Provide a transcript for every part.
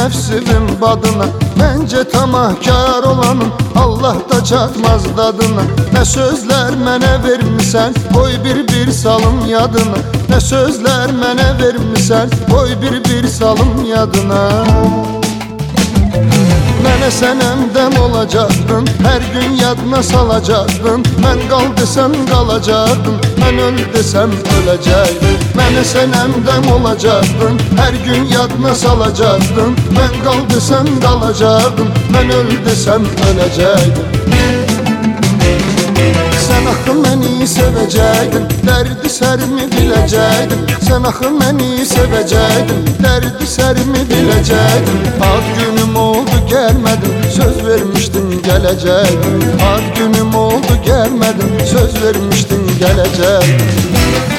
nefsimin badına. Bence tamahkar olanın Allah da çatmaz dadına. Ne sözler mənə vermisən, koy bir salım yadına. Ne sözler mənə vermisən, koy bir salım yadına. Mənə sən əmdəm olacaqdın, hər gün yadına salacaqdın. Mən qal desəm qalacaqdın, mən öl desəm öləcəkdin. Mənə sən əmdəm olacaqdın, hər gün yadına salacaqdın. Mən qal desəm qalacaqdın, mən öl desəm öləcəkdin. Sən axı məni sevəcəkdin, dərdi sərimi biləcəkdin. Sən axı məni sevəcəkdin, dərdi sərimi biləcəkdin. Ad günüm oldu gəlmədin, söz vermişdin gələcəkdin. Ad günüm oldu gəlmədin, söz vermişdin gələcəkdin.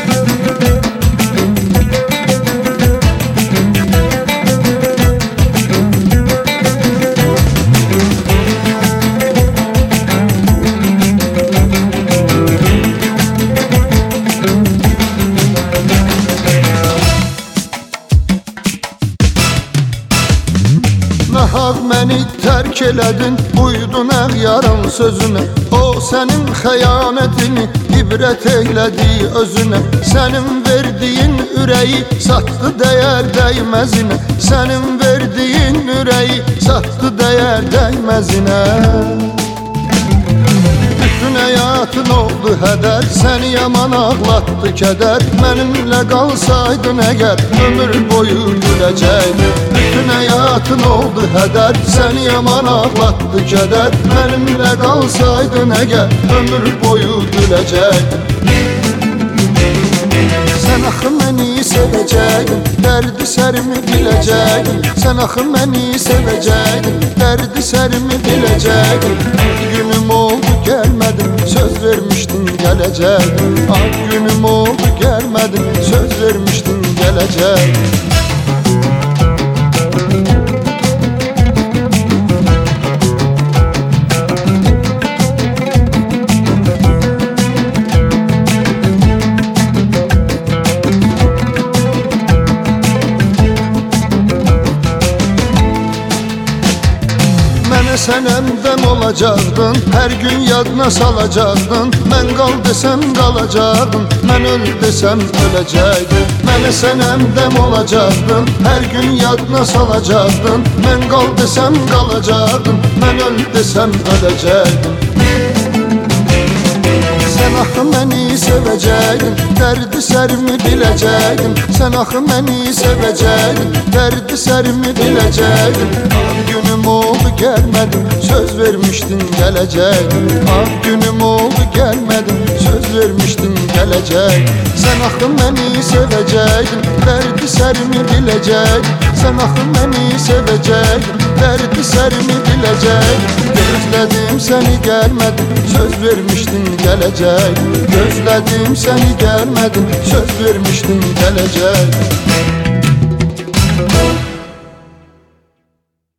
Nahaq məni tərk elədin, uydun əğyarın sözünə. O sənin xəyanətini ibrət eylədi özünə. Sənin verdiyin ürəyi satdı dəyər dəyməzinə. Sənin verdiyin ürəyi satdı dəyər dəyməzinə. Bütün həyatın oldu hədər, səni yaman ağlatdı kədər. Mənimlə qalsaydın əgər, ömür boyu güləcəkdin. Bütün həyatın oldu hədər, səni yaman ağlatdı kədər. Mənimlə qalsaydın əgər, ömür boyu güləcəkdin. Sən axı məni sevəcəkdin, dərdi sərimi biləcəkdin. Sən axı məni sevəcəkdin, dərdi sərimi biləcəkdin. Ad günüm oldu gəlmədin, söz vermişdin gələcəkdin. Ad günüm oldu gəlmədin, söz vermişdin gələcəkdin. Mənə sən əmdəm olacaqdın, hər gün yadına salacaqdın. Mən qal desəm qalacaqdın, mən öl desəm öləcəkdin. Mənə sən əmdəm olacaqdın, hər gün yadına salacaqdın. Mən qal desəm qalacaqdın, mən öl desəm öləcəkdin. Sən axı məni sevəcəkdin, dərdi sərimi biləcəkdin. Sən axı məni sevəcəkdin, dərdi sərimi biləcəkdin. Ad günüm oldu gəlmədin, söz vermişdin gələcəkdin. Ad günüm oldu gəlmədin, söz vermişdin gələcəkdin. Sən axı məni sevəcəkdin, dərdi sərimi biləcəkdin. Sən axı məni sevəcəkdin, dərdi sərimi biləcəkdin. Gözlədim səni gəlmədin, söz vermişdin gələcəkdin. Gözlədim səni gəlmədin, söz vermişdin gələcəkdin.